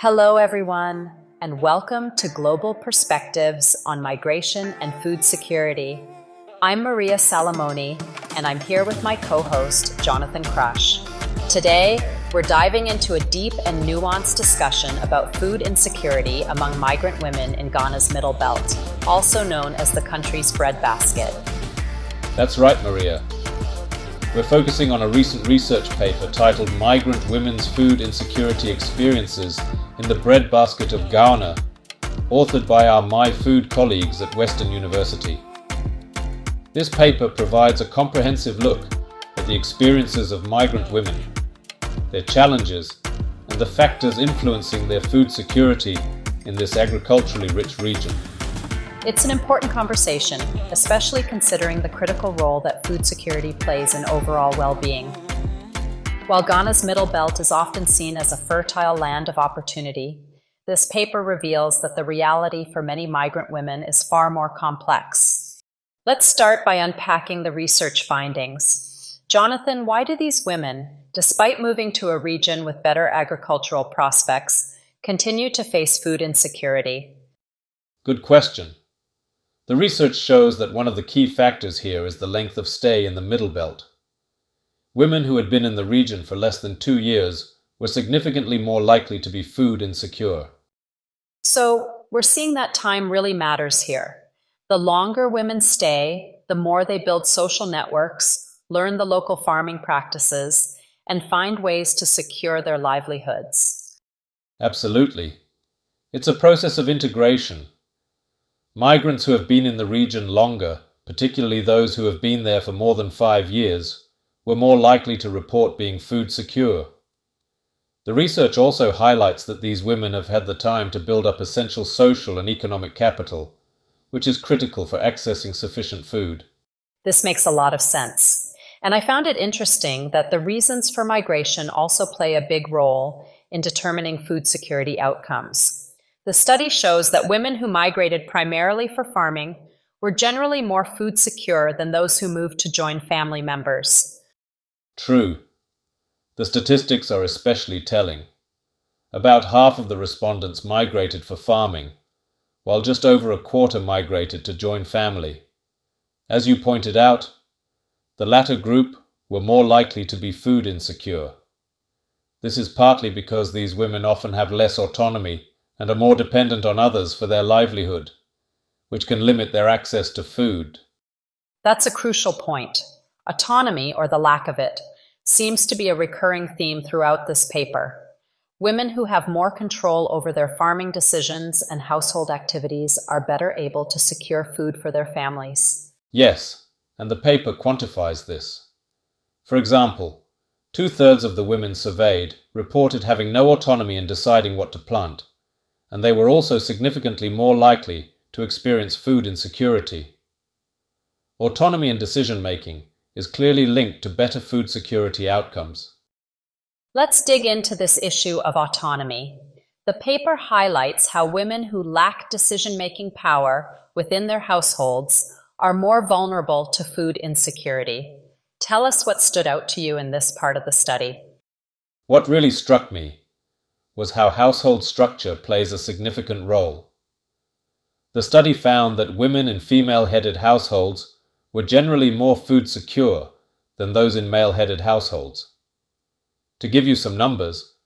Hello, everyone, and welcome to Global Perspectives on Migration and Food Security. I'm Maria Salamoni, and I'm here with my co-host, Jonathan Crush. Today, we're diving into a deep and nuanced discussion about food insecurity among migrant women in Ghana's Middle Belt, also known as the country's breadbasket. That's right, Maria. We're focusing on a recent research paper titled Migrant Women's Food Insecurity Experiences in the Breadbasket of Ghana, authored by our My Food colleagues at Western University. This paper provides a comprehensive look at the experiences of migrant women, their challenges, and the factors influencing their food security in this agriculturally rich region. It's an important conversation, especially considering the critical role that food security plays in overall well-being. While Ghana's Middle Belt is often seen as a fertile land of opportunity, this paper reveals that the reality for many migrant women is far more complex. Let's start by unpacking the research findings. Jonathan, why do these women, despite moving to a region with better agricultural prospects, continue to face food insecurity? Good question. The research shows that one of the key factors here is the length of stay in the Middle Belt. Women who had been in the region for less than 2 years were significantly more likely to be food insecure. So, we're seeing that time really matters here. The longer women stay, the more they build social networks, learn the local farming practices, and find ways to secure their livelihoods. Absolutely. It's a process of integration. Migrants who have been in the region longer, particularly those who have been there for more than 5 years, were more likely to report being food secure. The research also highlights that these women have had the time to build up essential social and economic capital, which is critical for accessing sufficient food. This makes a lot of sense. And I found it interesting that the reasons for migration also play a big role in determining food security outcomes. The study shows that women who migrated primarily for farming were generally more food secure than those who moved to join family members. True. The statistics are especially telling. About half of the respondents migrated for farming, while just over a quarter migrated to join family. As you pointed out, the latter group were more likely to be food insecure. This is partly because these women often have less autonomy and are more dependent on others for their livelihood, which can limit their access to food. That's a crucial point. Autonomy, or the lack of it, seems to be a recurring theme throughout this paper. Women who have more control over their farming decisions and household activities are better able to secure food for their families. Yes, and the paper quantifies this. For example, 2/3 of the women surveyed reported having no autonomy in deciding what to plant, and they were also significantly more likely to experience food insecurity. Autonomy in decision-making is clearly linked to better food security outcomes. Let's dig into this issue of autonomy. The paper highlights how women who lack decision-making power within their households are more vulnerable to food insecurity. Tell us what stood out to you in this part of the study. What really struck me was how household structure plays a significant role. The study found that women in female-headed households were generally more food secure than those in male-headed households. To give you some numbers,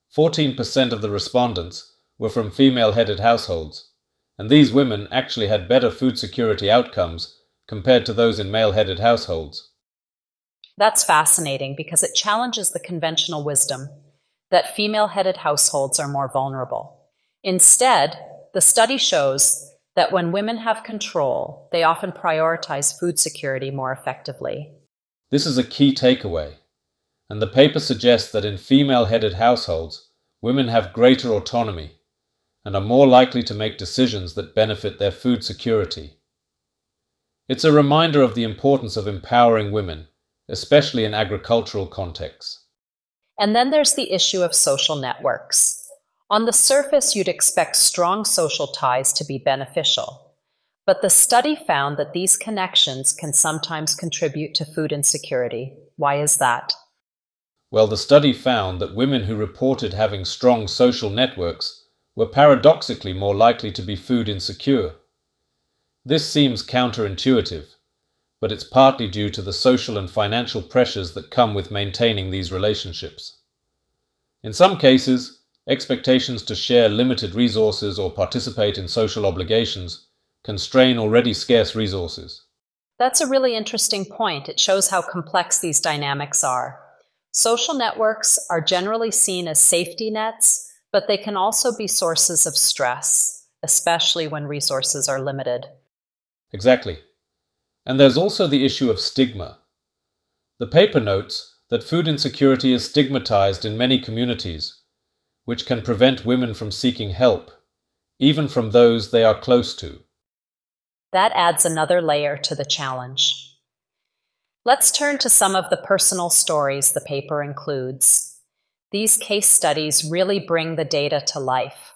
14% of the respondents were from female-headed households, and these women actually had better food security outcomes compared to those in male-headed households. That's fascinating because it challenges the conventional wisdom that female-headed households are more vulnerable. Instead, the study shows that when women have control, they often prioritize food security more effectively. This is a key takeaway, and the paper suggests that in female-headed households, women have greater autonomy and are more likely to make decisions that benefit their food security. It's a reminder of the importance of empowering women, especially in agricultural contexts. And then there's the issue of social networks. On the surface, you'd expect strong social ties to be beneficial. But the study found that these connections can sometimes contribute to food insecurity. Why is that? Well, the study found that women who reported having strong social networks were paradoxically more likely to be food insecure. This seems counterintuitive, but it's partly due to the social and financial pressures that come with maintaining these relationships. In some cases, expectations to share limited resources or participate in social obligations can strain already scarce resources. That's a really interesting point. It shows how complex these dynamics are. Social networks are generally seen as safety nets, but they can also be sources of stress, especially when resources are limited. Exactly. And there's also the issue of stigma. The paper notes that food insecurity is stigmatized in many communities, which can prevent women from seeking help, even from those they are close to. That adds another layer to the challenge. Let's turn to some of the personal stories the paper includes. These case studies really bring the data to life.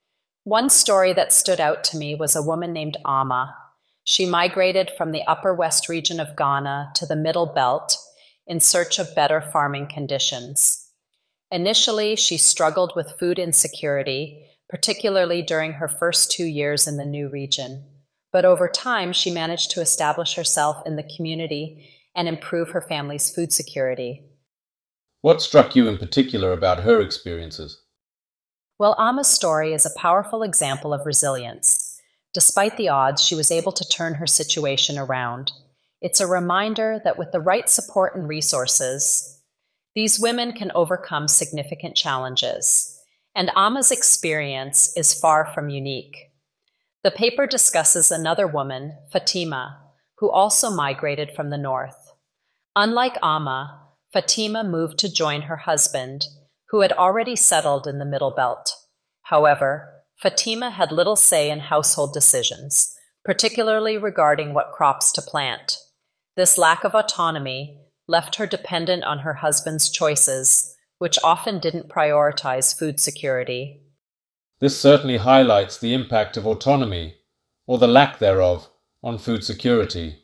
One story that stood out to me was a woman named Amma. She migrated from the Upper West region of Ghana to the Middle Belt in search of better farming conditions. Initially, she struggled with food insecurity, particularly during her first 2 years in the new region. But over time, she managed to establish herself in the community and improve her family's food security. What struck you in particular about her experiences? Well, Amma's story is a powerful example of resilience. Despite the odds, she was able to turn her situation around. It's a reminder that with the right support and resources, these women can overcome significant challenges. And Amma's experience is far from unique. The paper discusses another woman, Fatima, who also migrated from the north. Unlike Amma, Fatima moved to join her husband, who had already settled in the Middle Belt. However, Fatima had little say in household decisions, particularly regarding what crops to plant. This lack of autonomy left her dependent on her husband's choices, which often didn't prioritize food security. This certainly highlights the impact of autonomy, or the lack thereof, on food security.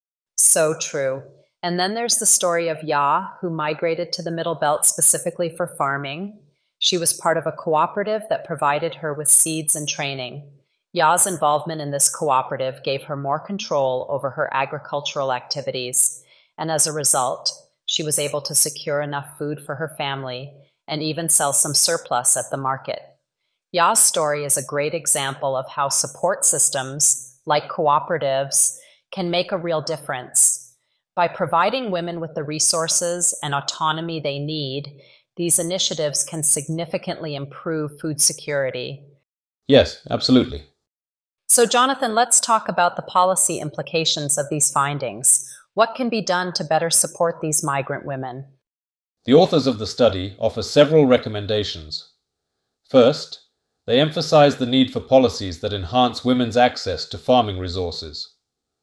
So true. And then there's the story of Ya, who migrated to the Middle Belt specifically for farming. She was part of a cooperative that provided her with seeds and training. Ya's involvement in this cooperative gave her more control over her agricultural activities, and as a result, she was able to secure enough food for her family and even sell some surplus at the market. Ya's story is a great example of how support systems, like cooperatives, can make a real difference. By providing women with the resources and autonomy they need, these initiatives can significantly improve food security. Yes, absolutely. So, Jonathan, let's talk about the policy implications of these findings. What can be done to better support these migrant women? The authors of the study offer several recommendations. First, they emphasize the need for policies that enhance women's access to farming resources.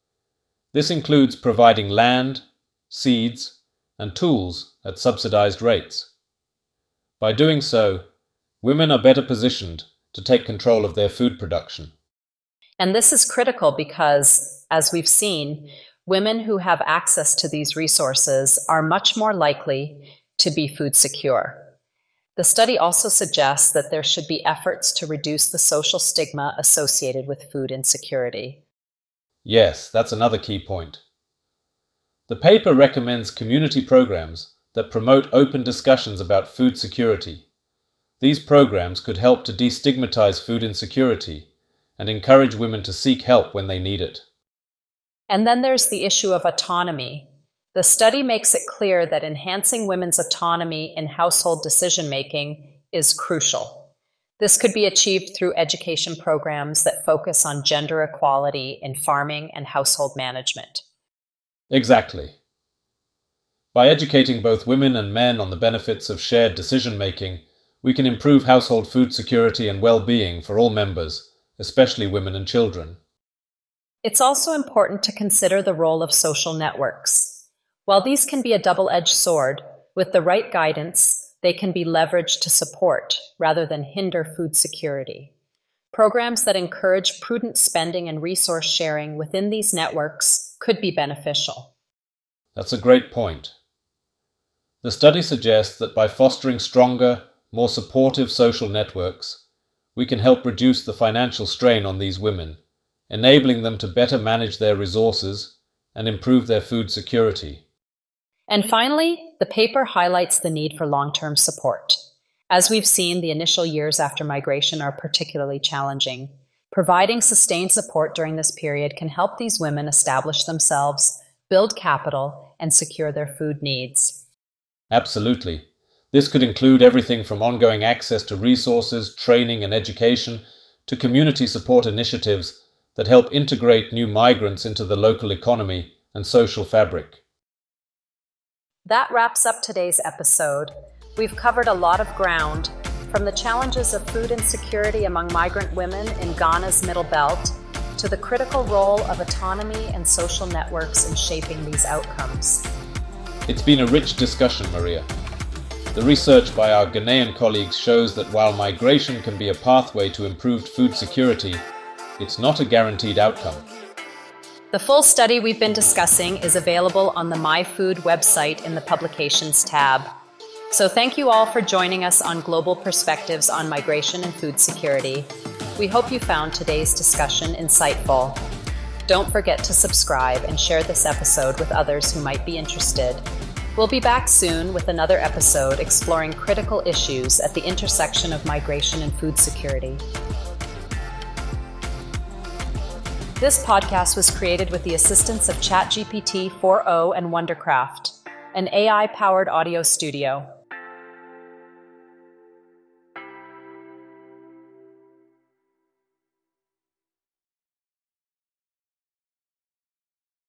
This includes providing land, seeds, and tools at subsidized rates. By doing so, women are better positioned to take control of their food production. And this is critical because, as we've seen, women who have access to these resources are much more likely to be food secure. The study also suggests that there should be efforts to reduce the social stigma associated with food insecurity. Yes, that's another key point. The paper recommends community programs that promote open discussions about food security. These programs could help to destigmatize food insecurity and encourage women to seek help when they need it. And then there's the issue of autonomy. The study makes it clear that enhancing women's autonomy in household decision-making is crucial. This could be achieved through education programs that focus on gender equality in farming and household management. Exactly. By educating both women and men on the benefits of shared decision-making, we can improve household food security and well-being for all members, especially women and children. It's also important to consider the role of social networks. While these can be a double-edged sword, with the right guidance, they can be leveraged to support rather than hinder food security. Programs that encourage prudent spending and resource sharing within these networks could be beneficial. That's a great point. The study suggests that by fostering stronger, more supportive social networks, we can help reduce the financial strain on these women, enabling them to better manage their resources and improve their food security. And finally, the paper highlights the need for long-term support. As we've seen, the initial years after migration are particularly challenging. Providing sustained support during this period can help these women establish themselves, build capital, and secure their food needs. Absolutely. This could include everything from ongoing access to resources, training, and education to community support initiatives that help integrate new migrants into the local economy and social fabric. That wraps up today's episode. We've covered a lot of ground, from the challenges of food insecurity among migrant women in Ghana's Middle Belt to the critical role of autonomy and social networks in shaping these outcomes. It's been a rich discussion, Maria. The research by our Ghanaian colleagues shows that while migration can be a pathway to improved food security, it's not a guaranteed outcome. The full study we've been discussing is available on the MyFood website in the Publications tab. So thank you all for joining us on Global Perspectives on Migration and Food Security. We hope you found today's discussion insightful. Don't forget to subscribe and share this episode with others who might be interested. We'll be back soon with another episode exploring critical issues at the intersection of migration and food security. This podcast was created with the assistance of ChatGPT 4o and Wondercraft, an AI-powered audio studio.